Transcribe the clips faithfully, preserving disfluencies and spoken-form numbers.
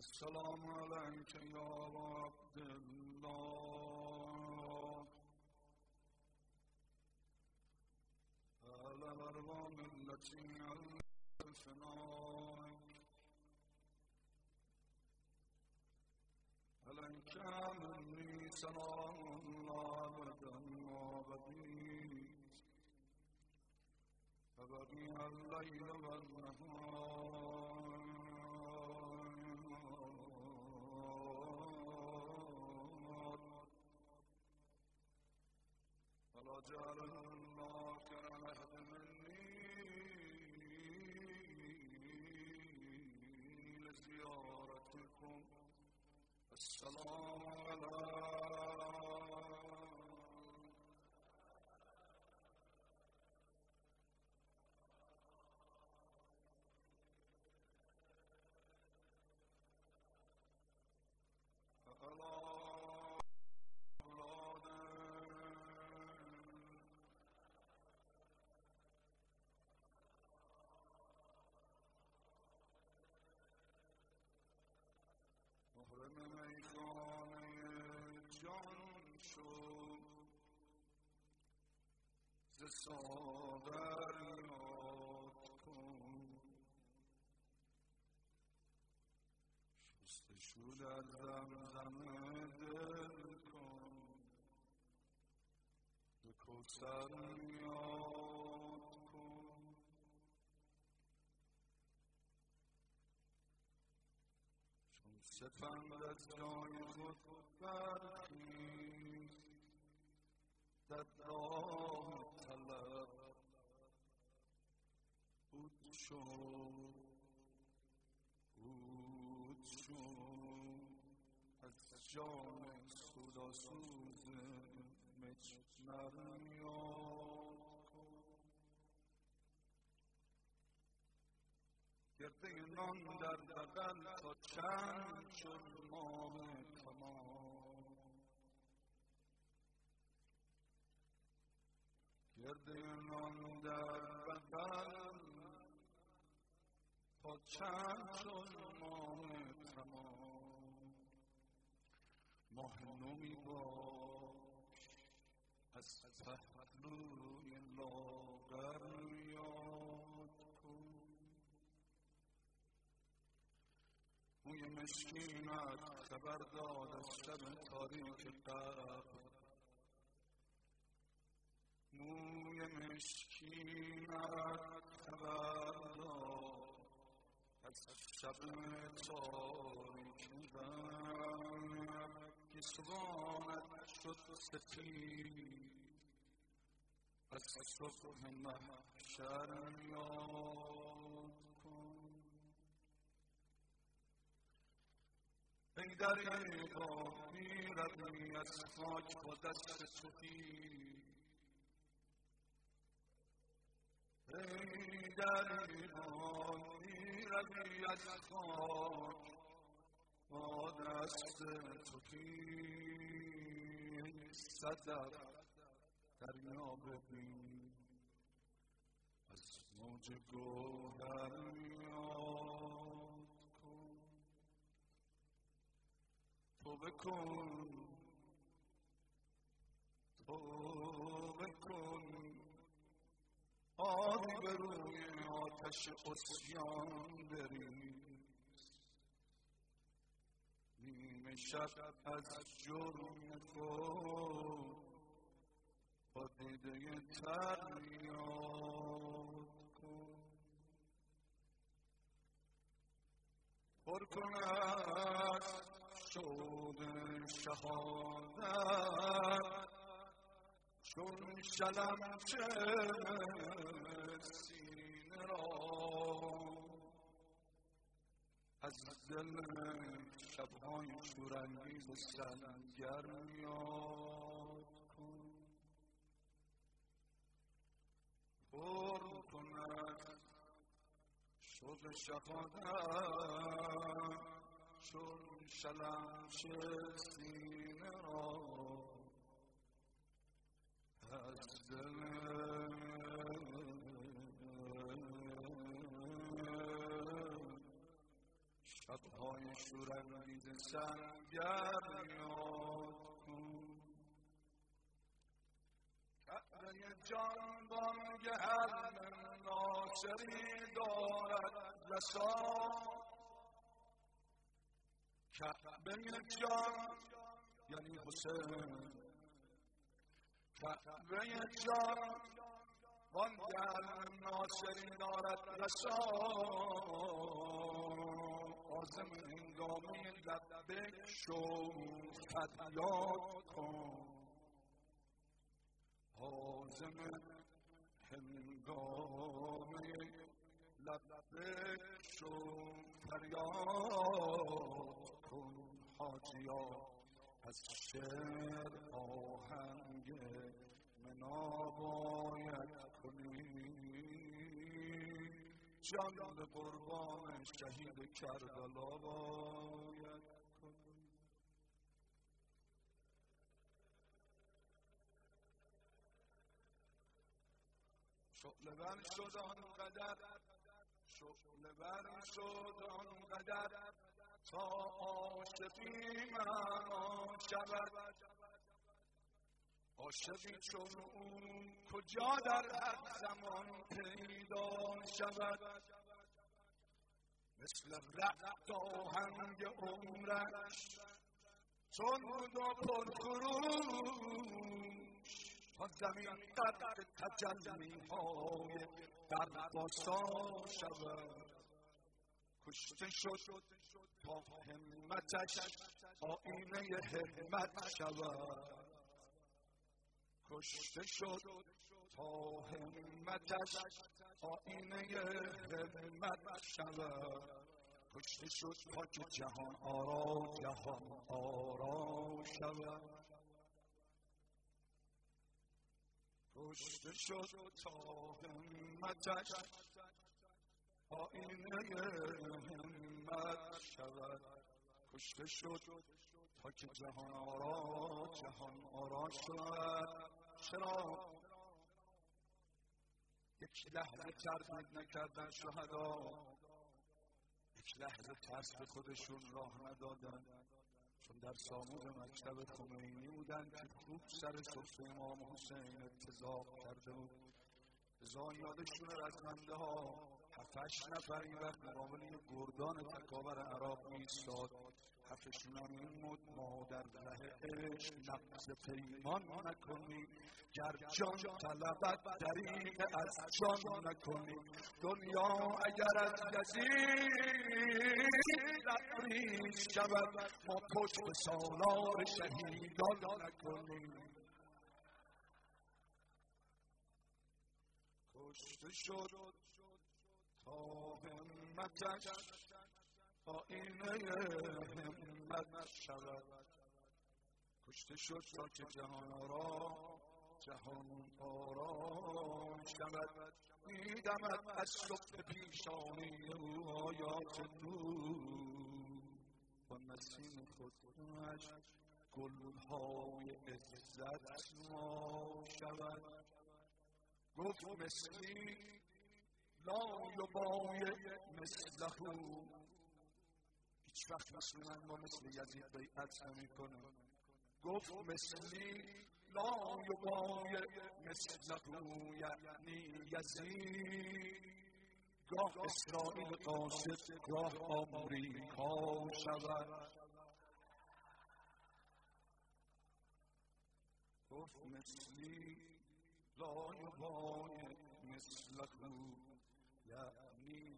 السلام عليك يا عبد الله على الأرغام التي ألفناك عليك مني سلام الله أبدا وأبديت أبدي الليل والنهار ولا جعل الله كرهت مني لزيارتكم السلام عليكم محرم میخانه جان شد ز ساغر یاد کن شستشو در زمزم دل کن ز کوثر یاد کن سپند از جای خود برخیز در راه طلب بود شو بود شو از جان سوداسوز مجمر یاد کن گرده نان در بغل تا چند شد ماه تمام گرده نان در بغل تا چند شد ماه تمام ماه نومی باش از پهلوی لاغر یاد کن موی مشکینت خبر داد از شب تاریک قبر موی مشکینت خبر داد از شب تاریک قبر که صبحانت شد سفید از صبح محشر یاد کن ای دریغا میروی از خاک با دست تهی ای دریغا میروی از خاک با دست تهی صدف دریا ببین از موج گوهر یاد کن توبه کن توبه کن آبی به روی آتش عصیان بریز نیمه شب از جرم خود با دیده تر یاد کن پر کن از شوق شهادت چون شلمچه سینه را از دل شب‌های شورانگیز سنگر یاد کن پر کن از شوق شهادت چون شلمچه سینه را از دل شب‌های شورانگیز سنگر یاد کن. کعبه جانبانگه هر ناصری دارد رسا، کعبه جان یعنی حسین، کعبه جان بانگر ناصری دارد رسا، عازم هنگامه لبک شو فریاد کن، عازم هنگامه لبک شو فریاد کن. حاجیا از شعر آهنگ منا باید کنی، جان به قربان شهید کربلا باید کنی. شعله ور شد آنقدر، شعله ور شد آنقدر تا عاشقی معنا شود، عاشقی چون او کجا در هر زمان پیدا شود، مثل رعد آهنگ عمرش چون بود و پرخروش، تا زمین غرق تجلی‌های درباسا شود. کشته شد تا همتش آینه همت شود، کشته شد تا همتش آینه همت شود، کشته شد تا که جهان آرا جهان آرا شود، کشته شد تا همتش آینه همت شود، کشته شد تا که جهان آرا جهان آرا شود. چرا یک لحظه تردید نکردن شهدا، یک لحظه ترس به خودشون راه ندادن، چون در سامون مکتب خمینی بودن که خوب سر سفره امام حسین اتضاح کرده بود. ازا یادشون رزمنده ها هفتش نفر این وقت مقابل یه گردان تکاور عراق میستاد، حرفشون هم این بود ما در ره عشق نقض پیمان نکنیم، گر جان طلبت دریغ از جان نکنیم، دنیا اگر از یزید لبریز شود ما پشت سالار شهیدان نکنیم. کشته شد تا همتش آینه همت شود، کشته شد تا که جهان آرا جهان آرا شود. میدمد از صبح پیشانی او آیات نور، با نسیم خودش گلهای عزت ما شود. گفت مثلی لا یبایع مثله، هیچ وقت مثل من با مثل یزید بیعت نمی کنه. گفت مثلی لا یبایع مثله، یعنی یزید گاه اسرائیل قاصد گاه آمریکا شود. گفت مثلی لا یبایع مثله، یعنی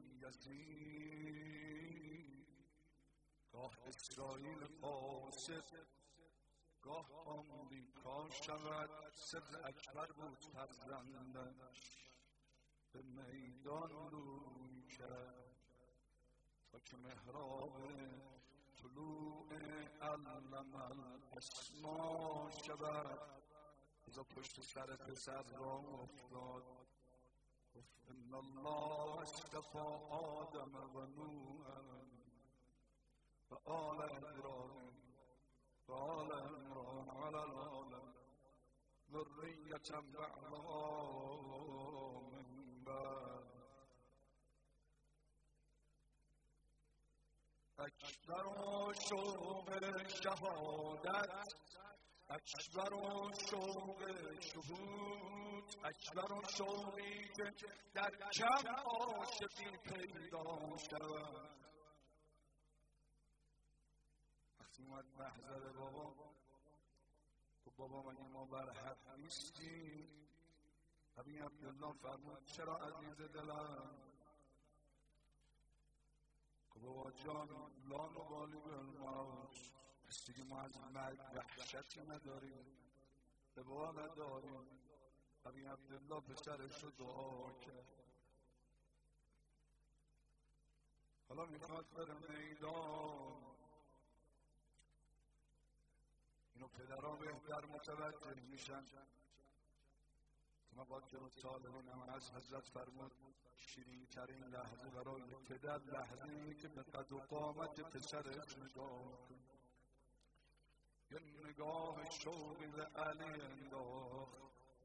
یزید گاه اسرائیل قاصد گاه آمریکا شود. سر اکبر بود فرزندش به میدان روی کرد، تا که محراب طلوع علم الاسما شود. ازا پشت سر پسر را افتاد، گفت ان الله اصطفى آدم و نوحا و آل ابراهیم و آل عمران علی العالمین ذریة بعضها من بعض. اکبر و شوق شهادت، اکبر و شوق شهود، اکبر و شوقی که در کم عاشقی پیدا شود. وقتی اومد محضر بابا، خب بابا مگه ما بر حق نیستیم؟ ابی عبدالله فرمود چرا عزیز دلم؟ خب بابا جان لا نبالی بالموت، پس دیگه ما از مرگ وحشتی نداریم، به بابا نداریم. ابی عبدالله پسرش رو دعا کرد. حالا میخواد بره میدان. اینو پدرها بهتر متوجه میشن. مقاد که مطالبین هم از حضرت فرمود شیرین ترین لحظه برای پدر لحظه اینه که به قد و قامت پسرش نگاه کن. یه نگاه شوقی به علی انداخت،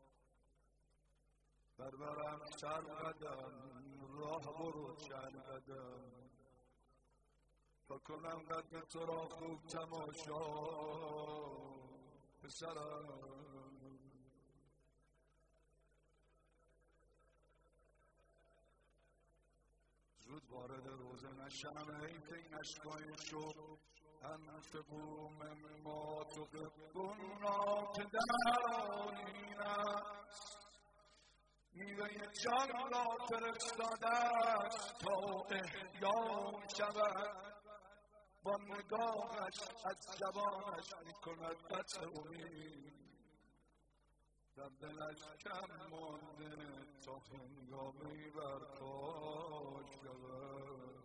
بربرم سر قدم راه برو چل قدم، تا کنم قدم تو را خوب تماشا پسرم. زود وارد روزه نشم حیف این اشکای شوق، انفقوا مما تحبون را که در این است، میوه جان را فرستاده است تا احیا شود. با نگاهش از زبانش میکند قطع امید، در دلش کم مانده تا هنگامی برپا شود.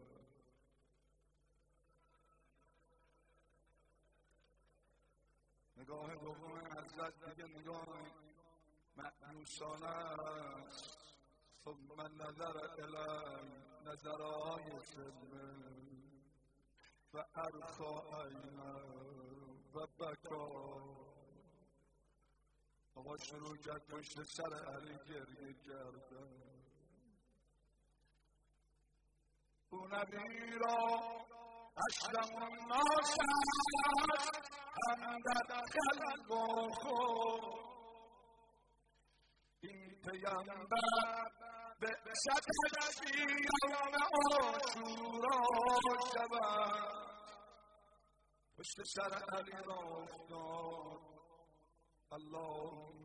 نگاه دوم حضرت دیگه نگاه مأنوسانه است. ثم نظر الی نظرهای سلمه و ارخا عینه و بکا. آقا شروع کرد پشت سر علی گریه کردن. او نبی را اشرم الناس اندر قلب و خود، این پیامبر بعثتش فی یوم عاشورا شود. پشت سر علی را افتاد. اللهم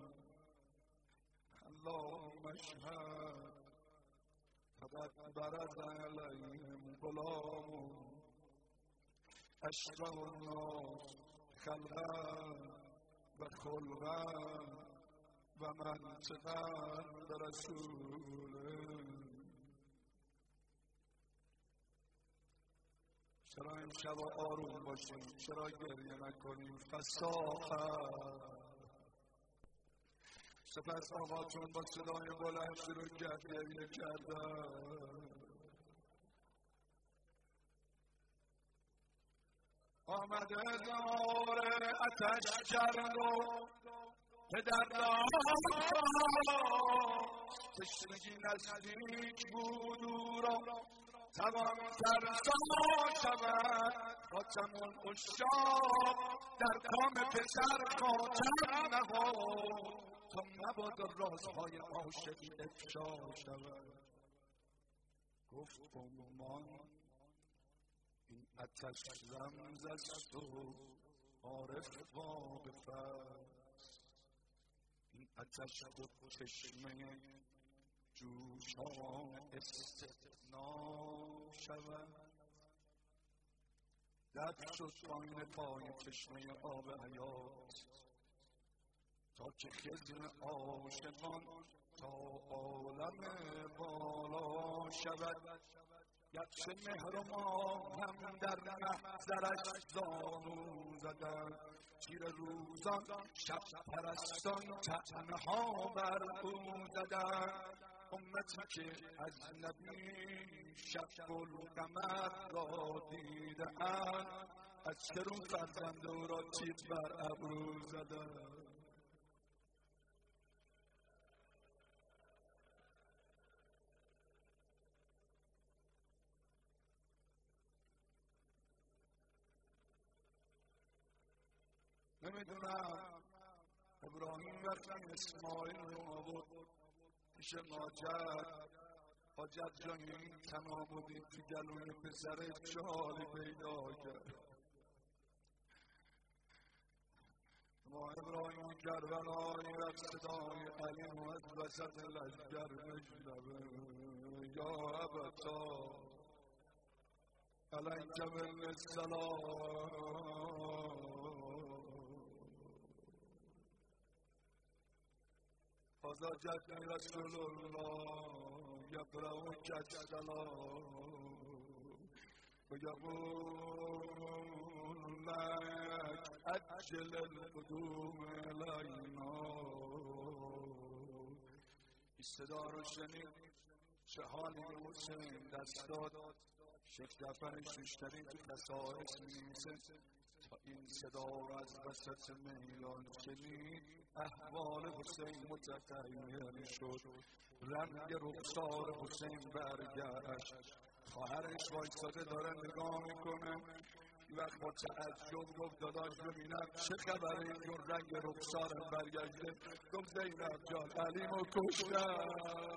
اللهم اشهد فقد برز علیهم غلام اشرف الناس خلقا و خلقا و منطقا برسوله. چرا این شب آروم باشیم؟ چرا گریه نکنیم؟ فساخت. سپس آقاتون با صدای بلند شروع کرد گریه کردن. آمده دار اتش کرد و پدر داد تشنگی نزدیک بود او را توان ترسا شود. خاتمون اشاق در کام پسر خاتم نهاد تا مبادا رازهای عاشقی افشا شود. گفت عمان این آتش رمز است و عارف واقف است، این آتش خود چشمه جوشان استغنا شود. دفع شد پایین پای چشمه آب حیات تا که خضر عاشقان تا عالم بالا شود. گرچه مهر و ماه هم در محضرش زانو زدن، تیر روزان شب پرستان تنها بر او زدن. امتی که از نبی شب القمر را دیده اند، از کرون فرزند او را تیغ بر ابرو زدن. نمیدونم ابراهیم وقتی اسماعیل رو آورد پیش ماجد، حاجت جان این تمامودی تو گلوی پسر چه حالی پیدا کرد. ما ابراهیم کربلایی رفت صدای علی از وسط لشگر مجلبه یا ابتا علیک بالسلام هذا جد رسول الله يقرأك السلام ويقول لك أجل القدوم إلينا. صدا رو شنید چه حالی حسین دست داد. شیخ جعفر شوشتری تو خصائص می‌نویسه تا این صدا رو از وسط میلان شنید احوال حسین متغیر شد، رنگ رخسار حسین برگشت. خواهرش وایساده داره نگاه میکنه، این وقت با تعجب گفت داداش ببینم چه خبره این رنگ رخسارم برگشته. گفت زینب جان علیمو کشتن.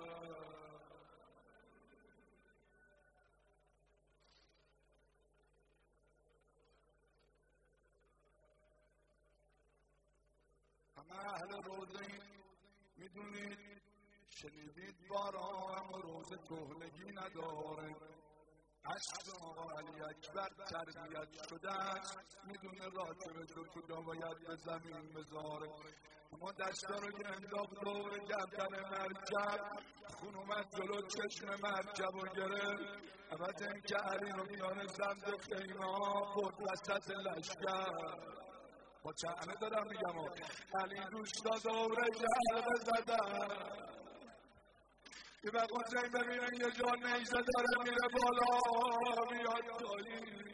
اهل روزه میدونید شنیدید باران روزه کهنگی نداره. عشق آقا علی اکبر تربیت شده است، میدونه راکبه رو کجا باید به زمین بذاره. اما دستا رو که انداخت دور گردن مرکب، خون اومد جلو چشم مرکب و گرفت. عوض اینکه علی رو میان زند خیمه ها برد وسط لشگر. با چعنه دارم میگم ها علی دوستا دوره جلبه زدن. یه وقت حسین ببینن یه جا نیزه داره میره بالا بیاد پایین.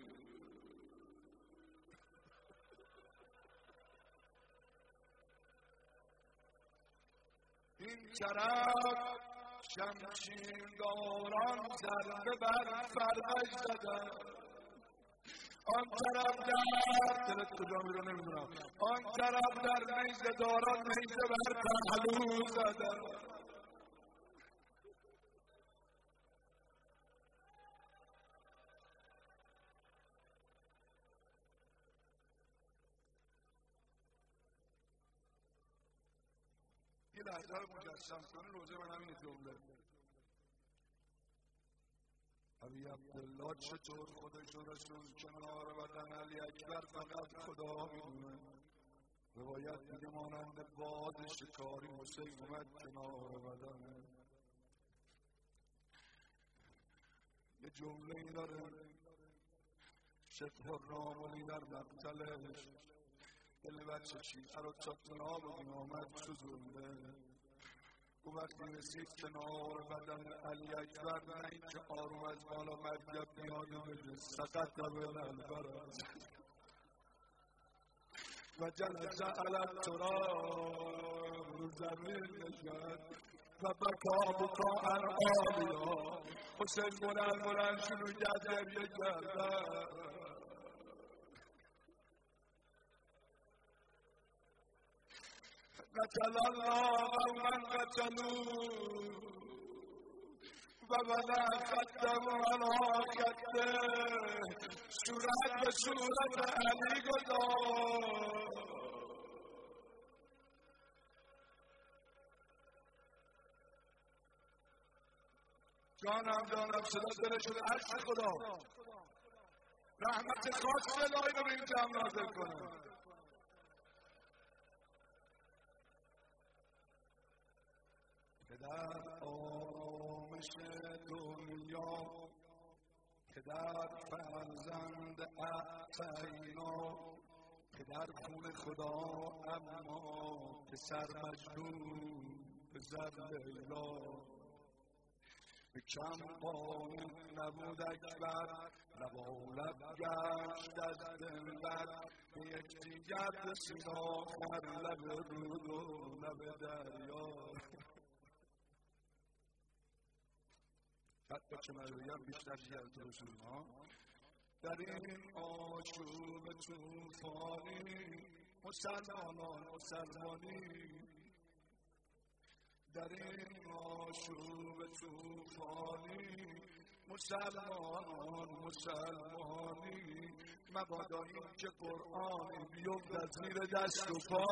این طرف شمشیرداران ضربه بر فرمش زدن، آن طرف در دلت کجا میرو نمیدونم، آن طرف در نیزه داران نیزه بر پهلو زدن. یه لحظه رو مجسم کنه روزه من همین جمله. ابی عبدالله چطور خودش و رسول کنار بدن علی اکبر فقط خدا میدونه. روایت میگه مانند باد شکاری حسین اومد کنار بدن. یه جمله ای داره شبه الراملی در مقتلش، دل بچه شیعه رو چطنا بودیم آمد سوزونده. او وقتی رسید کنار بدن علی اکبر نه اینکه آروم از بالا مرکب میاده بشه، سقط بین الفرس و جلس علی التراب، رو زمین نشست و بکا بکا عالیا. حسین بلند بلند شروع کرد گریه کردن. قتل الله من قتلوا وبدا قدموا على خده، صورت به صورت علی گذاشت. جانم جانم صدا دل شده عشق خدا، رحمت خاص الهی رو به این جمع نازل کنه. پدر آرامش دنیا، پدر فرزند اعطینا، پدر خون خدا اما پسر مجنون پسر لیلا. به کم قانون نبود اکبر، لبالب گشت از دلبر. به یک دیگر رسید آخر لب رود و لب دریا. حتی که من بگم بیشتر جیرت رسول ها در این آشوب توفانی مسلمانان مسلمانی در این آشوب توفانی مسلمانان مسلمانی مبادا این که قرآنی بیفت زیر دست و پا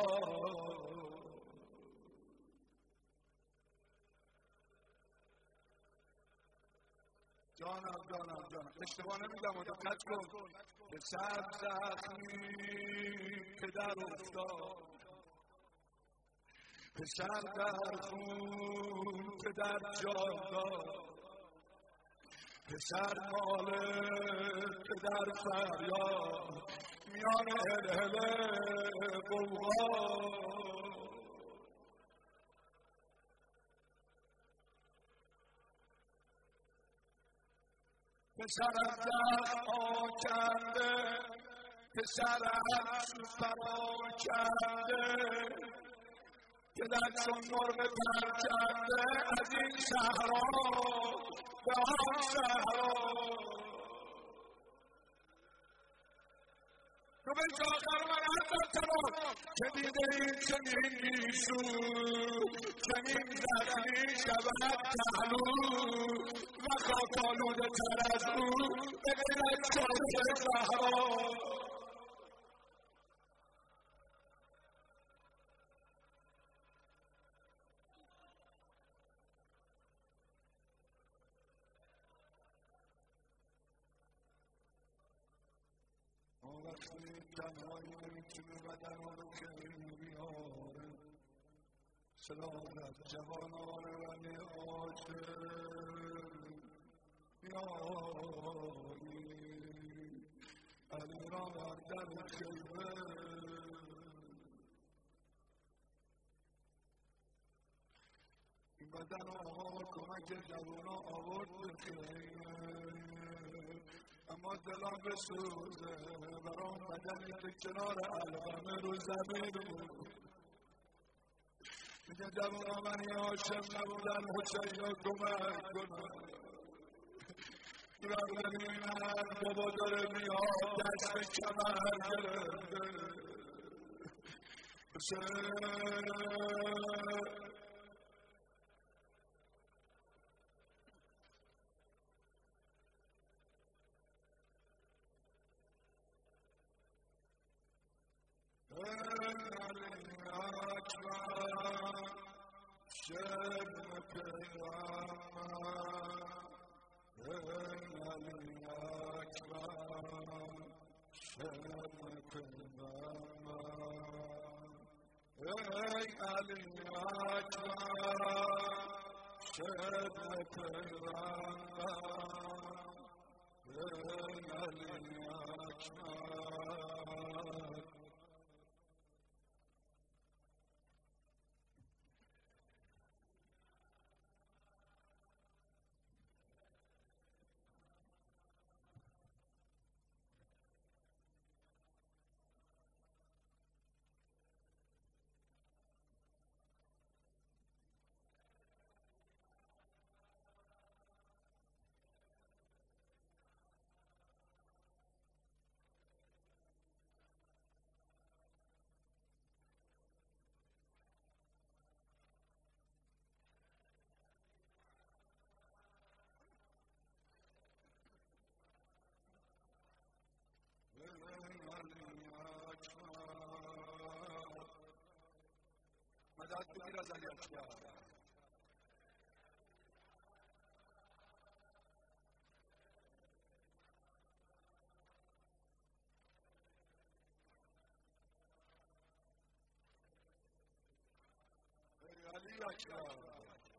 جانم جانم جانم اشتباه نمیگم و دقت کن به سر زخمی پدر افتاد پسر در خون پدر جان داد پسر مال پدر فریاد میان هلهله قوقا پسرم زخم آکنده پسرم فرا کرده پدر چون مرغ پر کرده از این صحرا به آن صحرا تو به آخر من حضرت تمام که دیده این چنین گیسو چنین زخمی شود تحلو و خاکالوده تر از او به غیر از چاک صحرا وقتی تنهایی نمیتونه بدن رو که بیاره صداقت جوانان ولی عاشق بیاری علی را در خیمه این بدن ها کمک جوانا آورد به خیمه اما دلم بسوزه برام بدنی که کنار الهمه رو زمین بود میگه جوانا منی عاشق نبودن حسین رو کمک کنن دورم نمیمن بابا داره میاد دست به کمر گرفته حسین شبن پیغمبر ای علی اکبر شبن پیغمبر ای علی اکبر شبن پیغمبر ای علی اکبر مدد بگیر از علی اکبر ای علی اکبر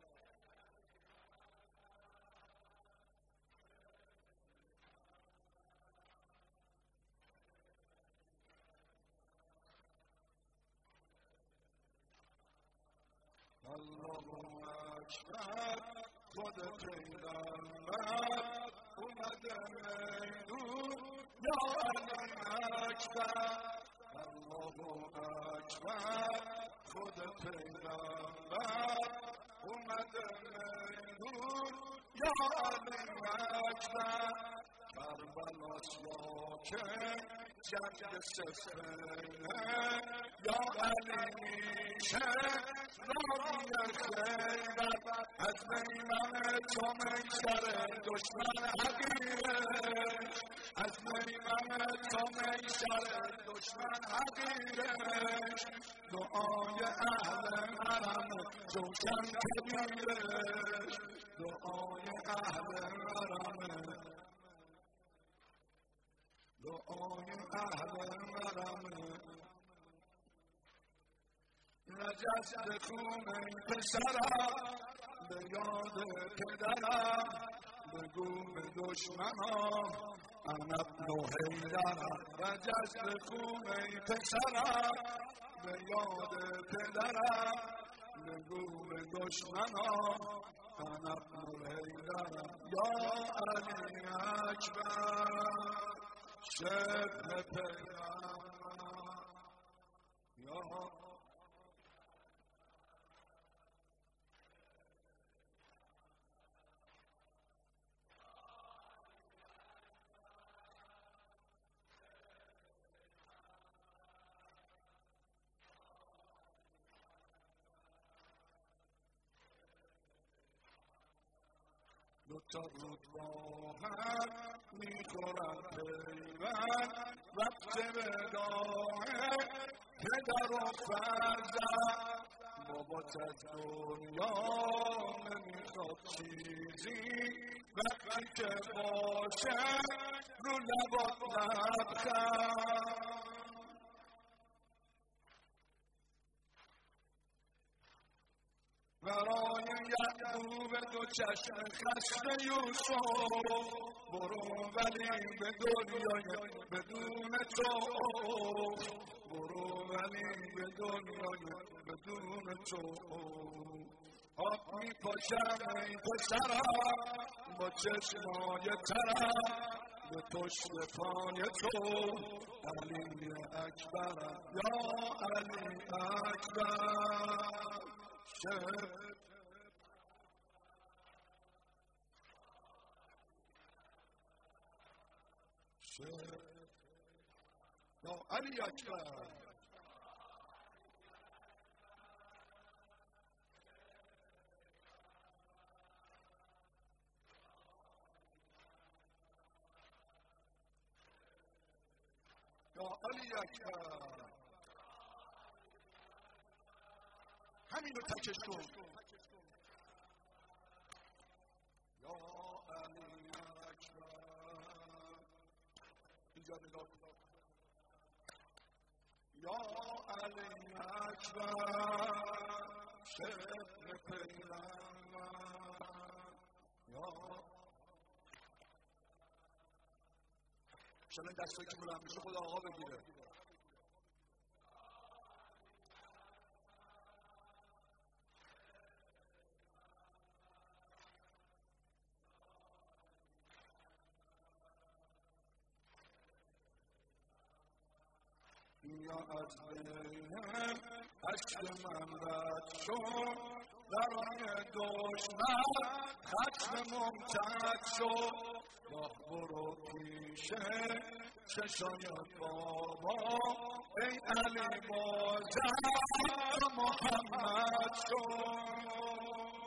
اللهم اکبر خود پیغمبر اومده میدون یا علی اکبر اللهم اکبر خود پیغمبر اومده میدون یا علی اکبر کربلاست یا که جنگ سفینه یا علی میشه راوی خیرت از میمن تو میسر دشمن حقیرش از میمن تو میسر دشمن حقیرش دعای اهل حرم جوشن کبیرش دعای اهل حرم دعای اهل حرم نجست خون پسرم به یاد پدرم بگو به دشمنان انا ابن حیدرم نجست خون پسرم به یاد پدرم بگو به دشمنان انا ابن حیدرم یا علی اکبر شبه پیغمبر یا دوتا رود با هم میخورن پیوند وقت وداعه پدر و فرزند بابات از دنیا نمیخواد چیزی وقتی که باشه رو لبات لبخند برای یعقوب دو چشم خسته یوسف برو ولی به دنیای بدون تو برو ولی به دنیای بدون تو آب می پاشم ای پسرم با چشمای ترم به پشت پای تو علی اکبرم یا علی اکبر شب شب یا علی اکبر یا علی اکبر همین رو تکش کن یا علی اکبر اینجا نگاه کن یا علی اکبر شبه پیغمبر یا شما این دستایی که بلند میشه خدا آقا بگیره یا از بینم عشق من رد شد برای دشمن ختم ممتد شد راه برو پیشه چشایت بابا ای علی بازم محمد شد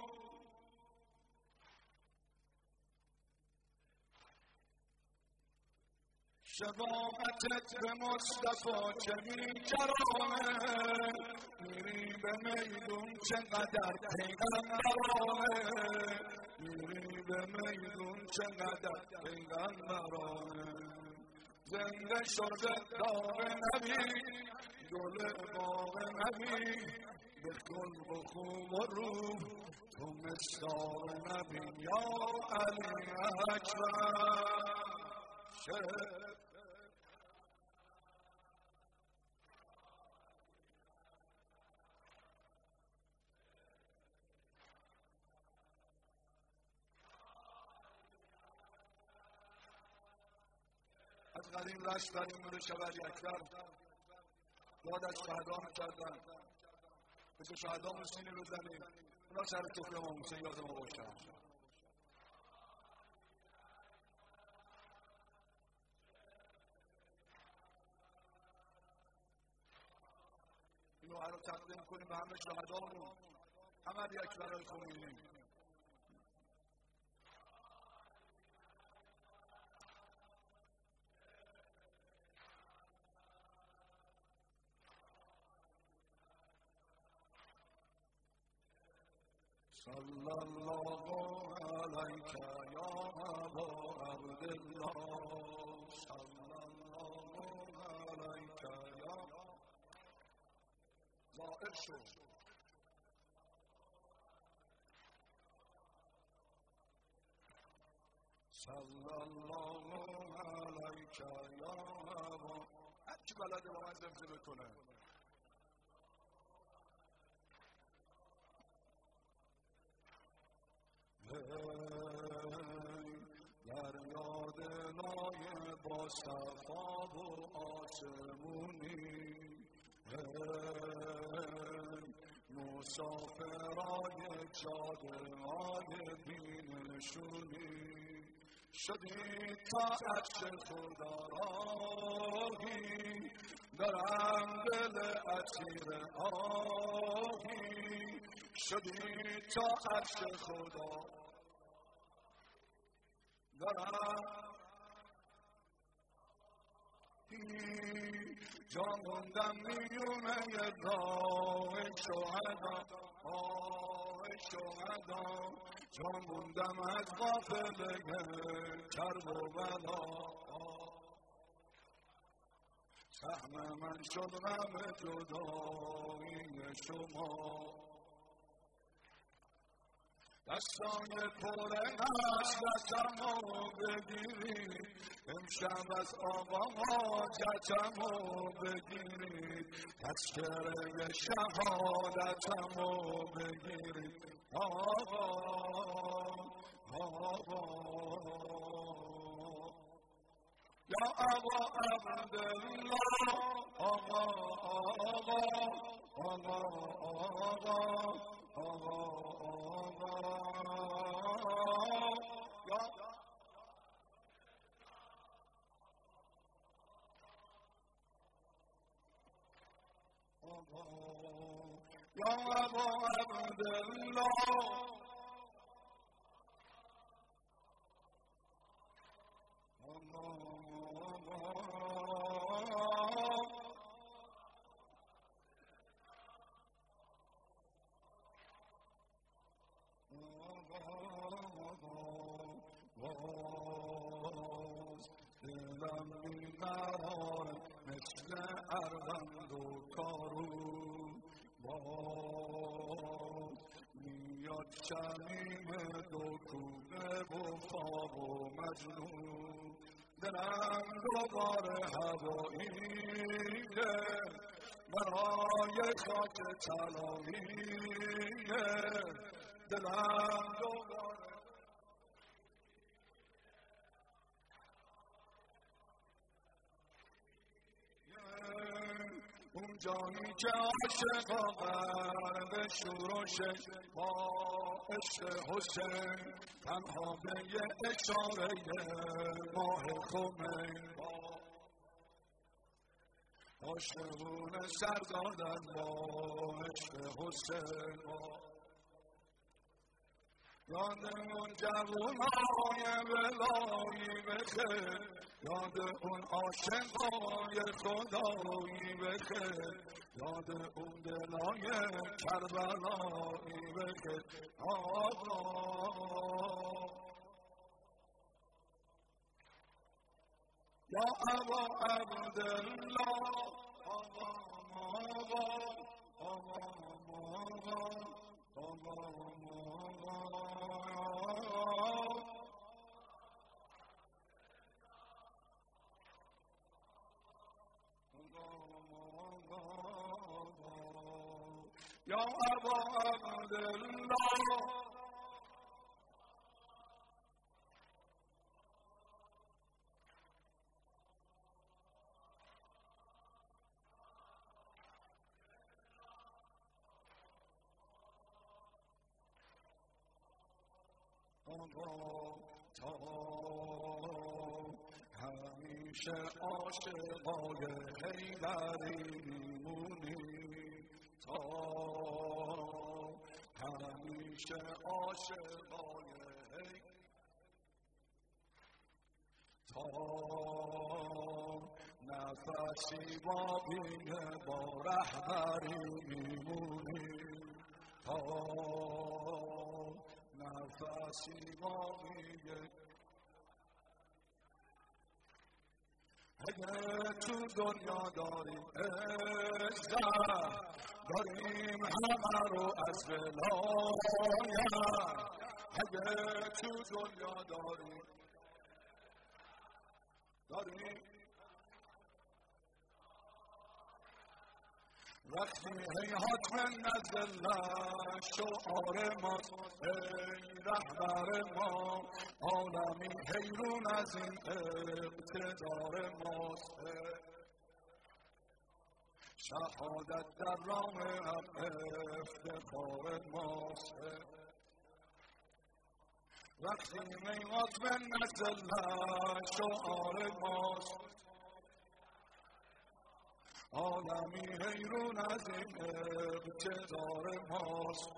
شباهتت به مصطفی چه بیکرامه میری به میدون چقدر پیغمبرانه میری به میدون چقدر پیغمبرانه زنده شده داغ نبی گل باغ نبی به خلق و خوب و روح تو مصداق نبی یا علی اکبر شب از قدیم رشت بریم نور شب علی اکبر یاد از شهدا میکردن مثل شهدا موسینی بزنیم اونا سر توفی ما موسین یاد ما باشن تقدیم کنیم به همه شهدامون. عمل یک برای خمینی. صلی الله علیک یا ابا عبدالله، صلی الله علیک یا ظاهر شد. صلی الله علیک یا ابا، هر کی بلده با من زمزمه کنه. در یاد نای با صفا و آسمونی، مسافرای جاده های بینشونی، شدی تا عرش خدا راهی، درم دل اسیر آهی، شدی تا عرش خدا درم جان موندم میونه راه شهدا، آه شهدا، جان موندم از غافله کرب و بلا، سهم من شد غم جدایی شما، دستای پر حسرتمو بگیرید، امشب از آقا حاجتمو بگیرید، تذکره شهادتمو بگیرید. آقا آقا یا ابا عبدالله، آقا آقا آقا آقا آقا یا ابا عبدالله، دلم بیقرار مثل اروند و کارون، باز میاد شمیم دو کوه وفا و مجنون، دلم دوباره هواییه برای خاک طلاییه، دلم دوباره اون جایی که عاشقا غرق شورشه، با عشق حسین تنها به یه اشاره ماه خمین، عاشقون سر دادن با عشق حسین. یاد اون جوانای ولایی بخیر، یاد اون عاشقای خدایی بخیر، یاد اون دلای کربلایی بخیر. آقا یا ابا عبدالله، آقا آقا آقا آقا یا ابا عبدالله، آقا تا همیشه عاشقای حیدری میمونی، تا همیشه عاشقای تا نفسی باقی با رهبری میمونیم تا نفسی باقی اگه تو دنیا داریم عزت داریم همه رو از ولایت اگه تو دنیا داریم داریم وقتی هیهات من نزل شعار ماست ای رهبر ما عالمی حیرون از این اقتدار ماست شهادت در راه حق افتخار ماست وقتی هیهات من نزل شعار ماست عالمی حیرون از این اقتدار ماست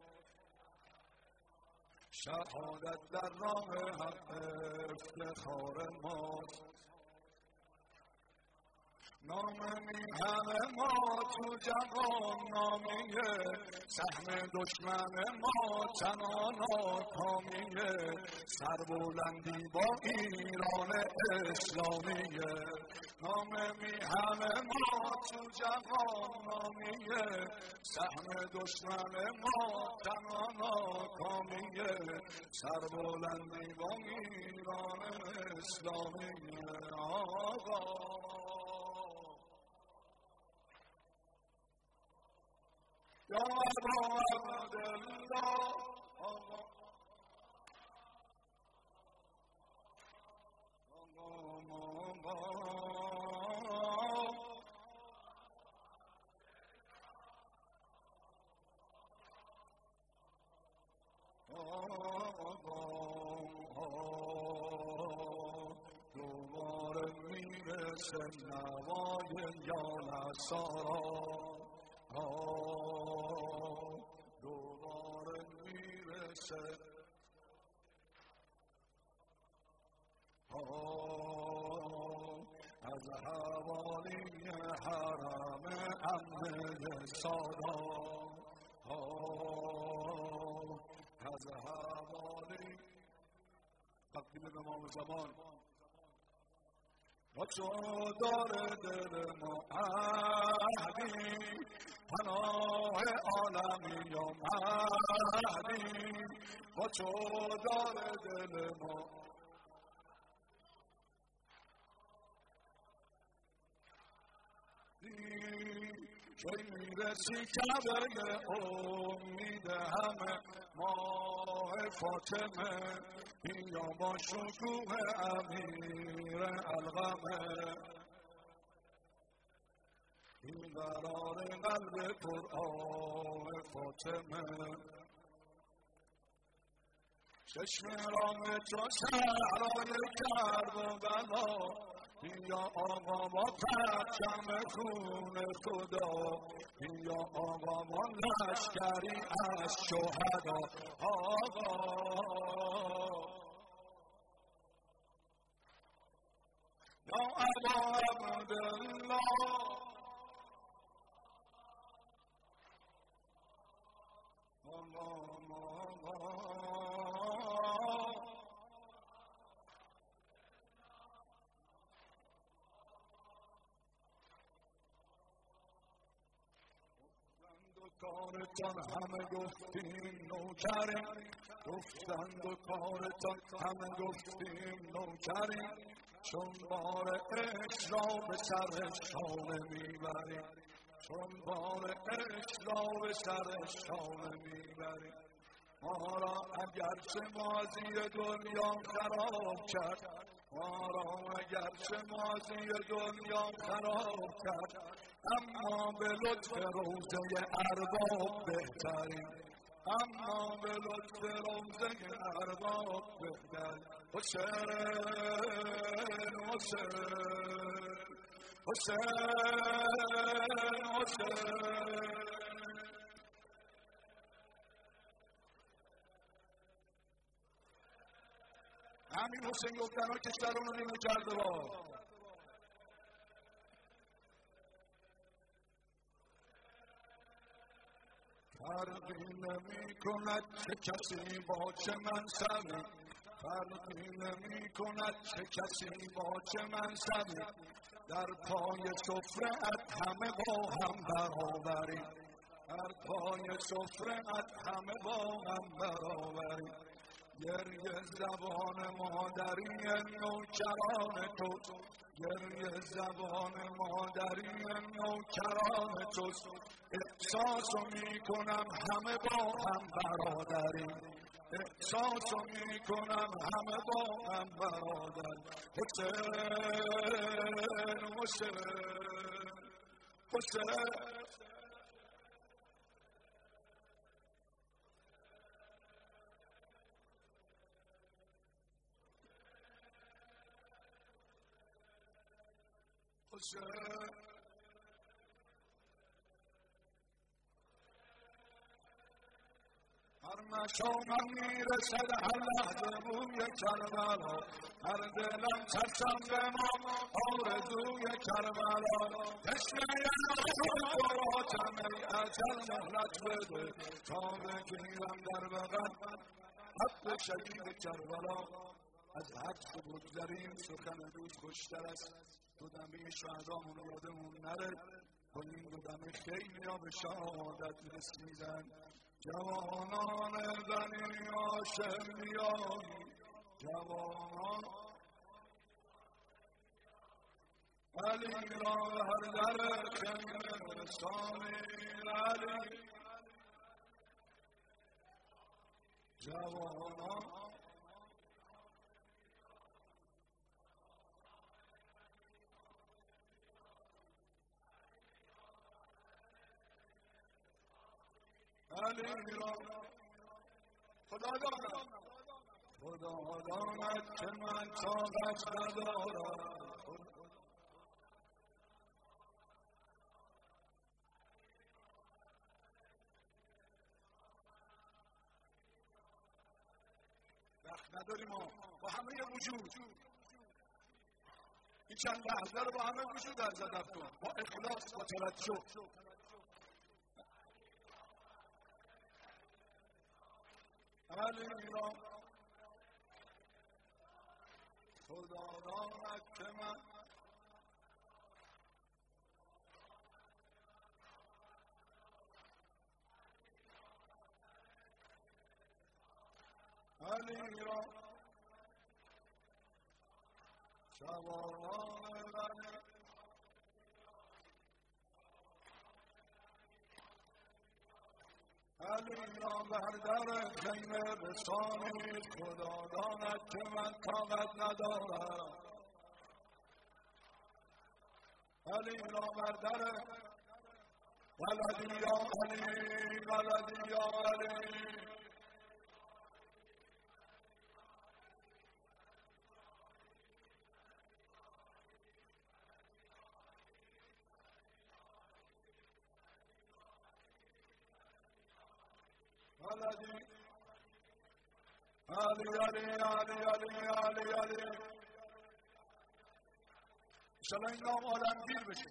شهادت در راه حق افتخار ماست نام میهن ما تو جهان نامیه سهم دشمن ما تنها کامیه سربلندی با ایران اسلامیه نام میهن ما تو جهان نامیه سهم دشمن ما تنها کامیه سربلندی با ایران اسلامیه آقا یا عبدالله دوباره میرسه نوای یا نصارا دوباره میرسه از حوالی حرم امن سادا از حوالی تقدیم امام زمان و چو داره دل ما عهدی پناه عالمی یا مهدی و چو داره دل ما کی میرسی کعبه امید همه ماه فاطمه یا با شکوه امیر الغمه این قرار قلب قرآن فاطمه چشم راه تو صحرای کربلا یا آقا با پرچم خون خدا یا آقا با لشکری از شهدا آقا یا ابا عبدالله کارتان همه گفتیم نوکریم گفتند و کارتان همه گفتیم نوکریم چون بار عشق را به سر شانه میبریم چون بار عشق را به سر شانه میبریم ما را اگرچه ماضی دنیا خراب کرد ما را اگرچه ماضی دنیا خراب کرد اما به لطف روضه ارباب بهترین اما به لطف روضه ارباب بهترین حسین حسین حسین حسین همین حسین گفتن ها کشورونو نیمه کرده با فرقی نمی کند چه کسی با چه منصبی فرقی نمی کند چه کسی با چه منصبی در پای سفره‌ات همه با هم برابری در پای سفره‌ات همه با هم برابری گریه زبان مادری نوکران توست گریه زبان مادری نوکران توست احساسو میکنم همه با هم برادریم احساسو میکنم همه با هم برادر حسین حسین حسین حسین هر مشامم میرسد هر لحظه بوی کربلا هر دلم ترسم به ما آرزوی کربلا تشنه براتم ای اجل مهلت بده تا بگیرم در بغل حق شهید کربلا از هر چه بگذریم سخن دوست خوشتر است دو دمه شهدامون یادمون نره کنیم دو دمه خیلی ها به شهادت رسیدن جوانان بنی هاشم بیایی جوانان علی را هر در خیمه رسانی علی جوانان علی را خدا داند خدا داند که من طاقت ندارم وقت نداریم ما با همه وجود این چند لحظه رو با همه وجود در زدف کن با اخلاص با توجه علی را خدا داند که من علی را جوانان بنی علی را بر در خیمه رسانید خدا داند که من طاقت ندارم علی را بر در ولدی یا علی ولدی یا علی ولدی علی علی علی علی علی علی انشاءالله این نام عالمگیر بشه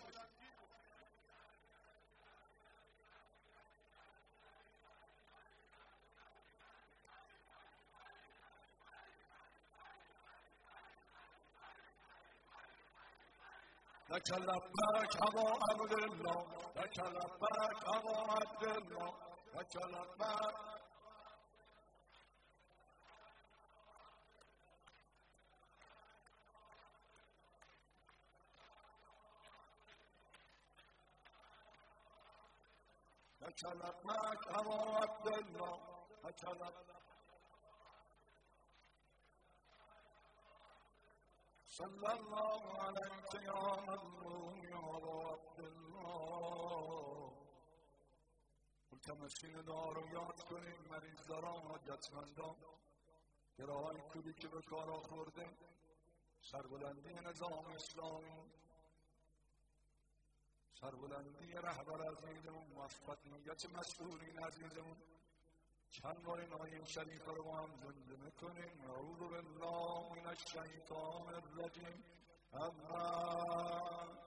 لك لبیک ابا عبدالله لك لبیک ابا عبدالله لك لبیک لك لبیک ابا عبدالله لك لبیک صلی الله علیک یا مظلوم یا ابا عبدالله ملتمسین دعا رو یاد کنیم مریضداران حاجتمندان گراهای کوبی که به کارا خورده سربلندی نظام اسلامی سربلندی رهبر عزیزمون موفقیت مسئولین عزیزمون چند بار این آیه شریفه رو با هم زنده میکنیم اعوذ بالله الشیطان الرجیم. اما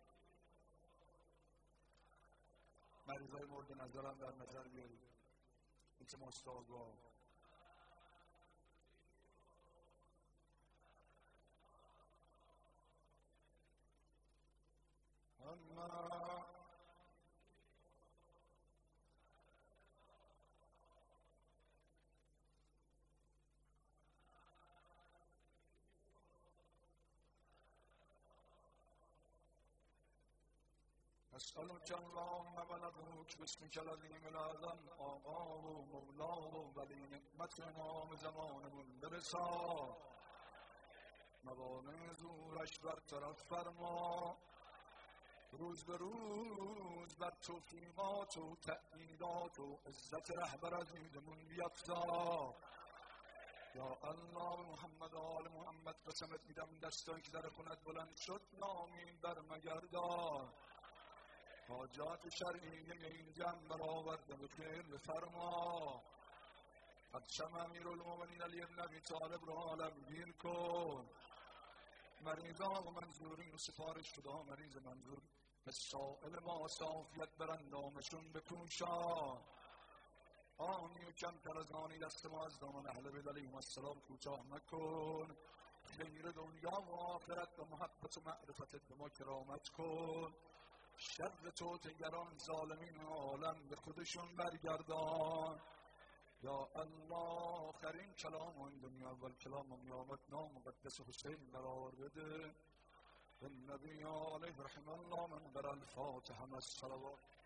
مریضای مورد نظرم در نظر بیارید. این چه مستاقا. اما أسألك اللهم ونبوك باسمك العظيم الأعظم آقاه و مولاه و ولی نعمت امام زمانمون برسا، موانع زورش برطرف فرما، روز به روز بر توفیقات و تأییدات و عزت رهبر عزیزمون بیفزا. یا الله محمد و آل محمد قسمت میدم دستایی که در خونت بلند شد نامین در مگردان، حاجات شرعیه این جمع برآورده به خیر بفرما. قدشم امیرالمومنین علی بن ابی طالب را عالمگیر کن. مریضان و منظورین و سفارش شده مریض منظور به سائل با صافیت برندامشون بپوشان. آنی و کمتر از آنی دست ما از دامن اهل بیت علیهم السلام کوتاه مکن. خیر دنیا و آخرت و محبت و معرفتت به ما کرامت کن. شر توطئگران ظالمین عالم به خودشون برگردان. یا الله آخرین کلام این دنیا اول کلام و قیامت نام مقدس حسین قرار بده. النبی علیه رحمه الله من بر الفاتحه الصلوات.